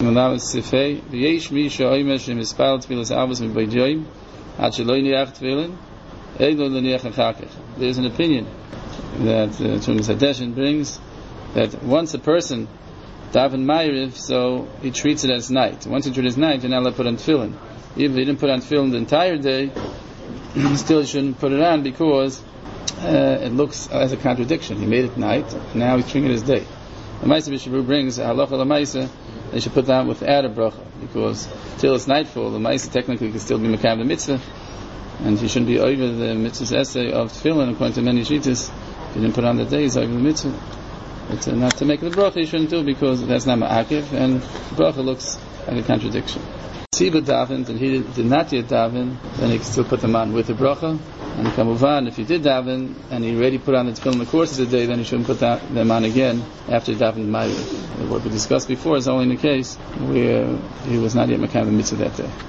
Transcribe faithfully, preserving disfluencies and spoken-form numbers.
Malawas Sifei, V'yesh mi she'oimer she'mispal tfilas avos mibaydoim, ad she'lo niach tefillin, eilo l'niach achakech. There's an opinion that uh, Tumas Hadeshin brings that once a person daven Ma'ariv, so he treats it as night. Once he treats it as night, you're not allowed to put on tefillin. Even if he didn't put on tefillin the entire day, still he shouldn't put it on because uh, it looks as a contradiction. He made it night, now he's treating it as day. The Maisa B'Shabru brings halacha l'maisa, they should put that without a bracha, because till it's nightfall, the Maisa technically can still be mekayem the mitzvah, and he shouldn't be over the mitzvah's essay of tefillin according to many shittas. If he didn't put on the day, he's over the mitzvah. But uh, not to make the bracha, he shouldn't do because that's not ma'akiv, and the bracha looks like a contradiction. Siba davened, and he did, did not yet daven, then he can still put them on with the bracha. And kamuvan, if he did daven, and he already put on the tefillin in the course of the day, then he shouldn't put that, them on again after davened Ma'ariv. What we discussed before is only in the case where he was not yet mekayem the mitzvah that day.